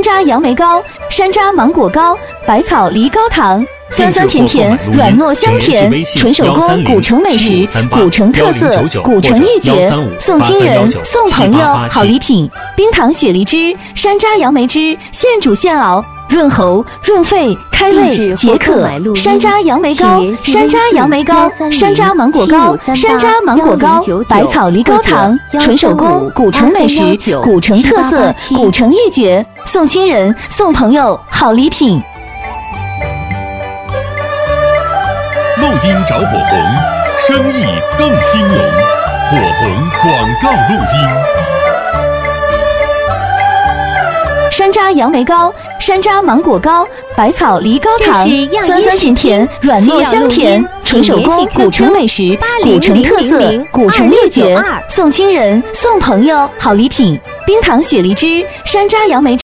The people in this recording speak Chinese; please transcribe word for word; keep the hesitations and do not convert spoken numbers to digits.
楂杨梅糕、山楂芒果糕、百草梨膏糖。 酸酸甜甜，软糯香甜，纯手工古城美食，古城特色，古城一绝。送亲人，送朋友，好礼品：冰糖雪梨汁、山楂杨梅汁，现煮现熬，润喉、润肺、开胃、解渴。山楂杨梅糕、山楂杨梅糕、山楂芒果糕、山楂芒果糕、百草梨膏糖，纯手工古城美食，古城特色，古城一绝。送亲人，送朋友，好礼品。 录音找火红，生意更兴隆。火红广告录音。 山楂杨梅糕、山楂芒果糕、百草梨膏糖，酸酸甜甜，软糯香甜，纯手工古城美食，古城特色，古城一绝。送亲人，送朋友，好礼品：冰糖雪梨汁、山楂杨梅汁。